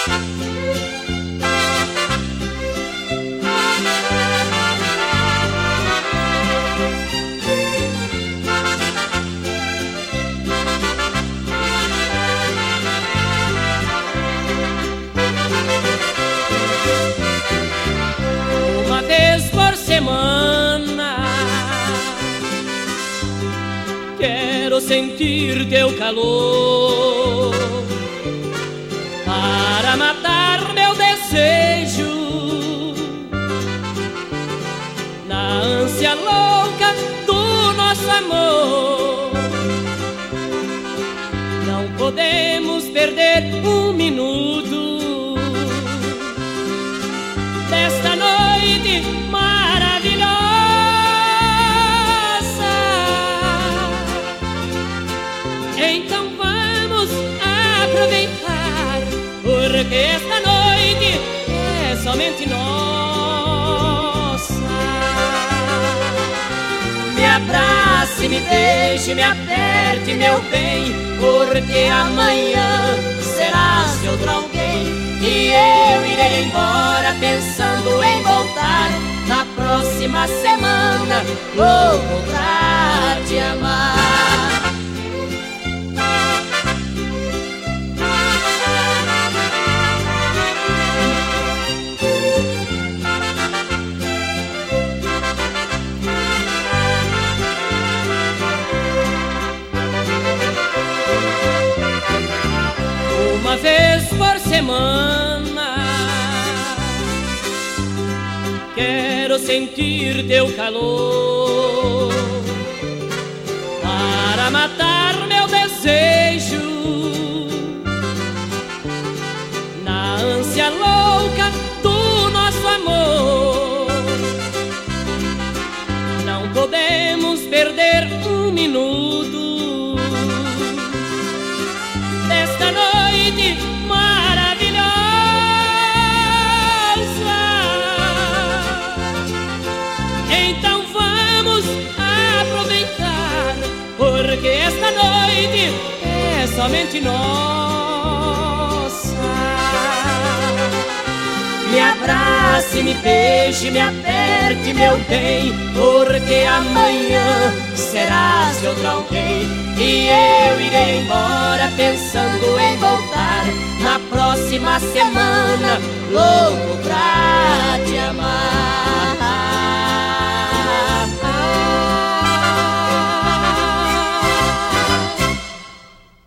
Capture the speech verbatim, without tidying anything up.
Uma vez por semana quero sentir teu calor para matar meu desejo na ânsia louca do nosso amor. Não podemos perder um minuto desta noite maravilhosa. Então vamos aproveitar, porque esta noite é somente nossa. Me abrace, me beije, me aperte, meu bem, porque amanhã serás de outro alguém. E eu irei embora pensando em voltar. Na próxima semana vou voltar a te amar. Uma vez por semana quero sentir teu calor para matar meu desejo na ânsia louca do nosso amor. Não podemos perder um minuto desta noite maravilhosa. Então vamos aproveitar, porque esta noite é somente nossa. Me abrace, me beije, me aperte, meu bem, porque amanhã serás de outro alguém. E eu irei embora pensando em voltar na próxima semana, louco pra